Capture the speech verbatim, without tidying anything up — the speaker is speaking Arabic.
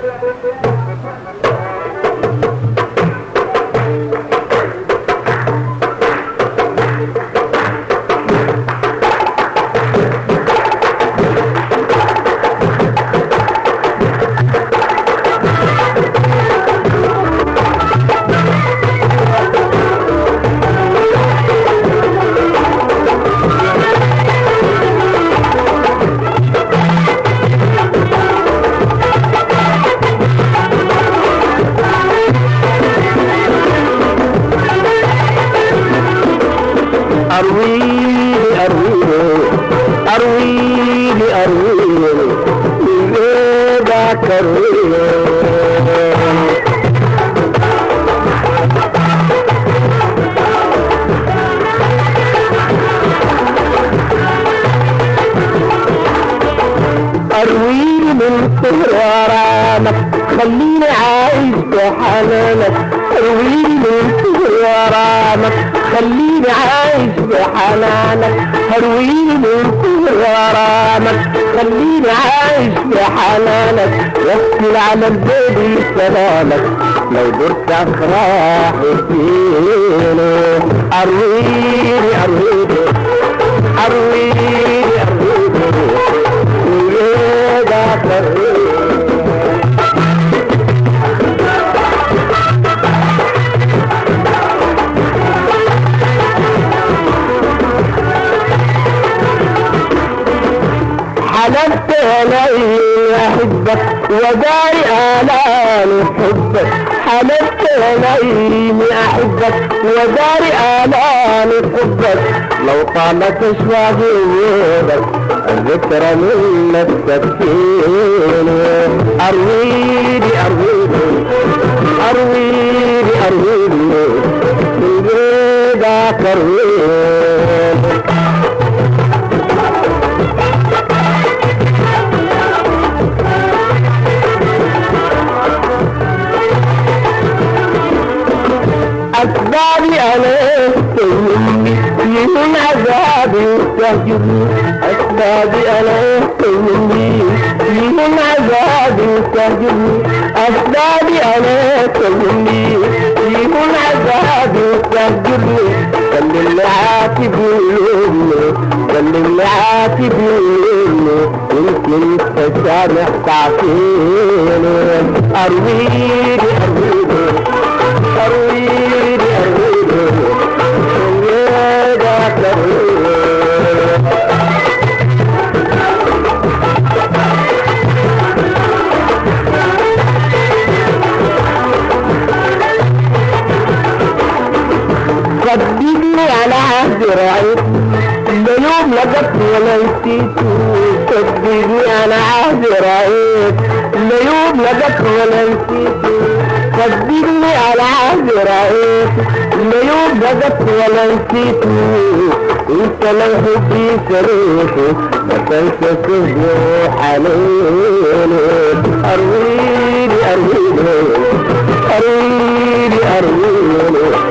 أرويني أرويني أرويني أرويني بيدك أرويني أرويني من طهر غرامك خليني عايش بحنانك أرويني من طهر غرامك خليني عايش بحنانك أرويني من طهر غرامك خليني عايش بحنانك واغسل على البيبي سلامك لو درت أفراحي فيني أرويني أرويني أرويني أرويني ويدك أرويني حلفت علي أحبك وداري آلام حبك حلفت علي أحبك وداري آلام حبك لو طالت أشواقي ويدك الذكرى من نفسك فيني أرويني أرويني أرويني أرويني من بيدك أرويني أسبابي أنا تهمني من عذابي وتهجرني أسبابي أنا تهمني من عذابي وتهجرني أسبابي أنا تهمني من عذابي وتهجرني خلي اللي عاتب يلومني خلي اللي عاتب يلومني يمكن تسامح تعطيني أرويني أرويني أرويني أرويني ويدك أرويني صدقني على عهد رأيت لا يوم لقيت ولا نسيته صدقني على عهد رأيت لا يوم لقيت ولا نسيته صدقني على عهد رأيت لا يوم لقيت ولا نسيته انت لو حبي سريته ما تنسى سهو حنيني أرويني أرويني أرويني أرويني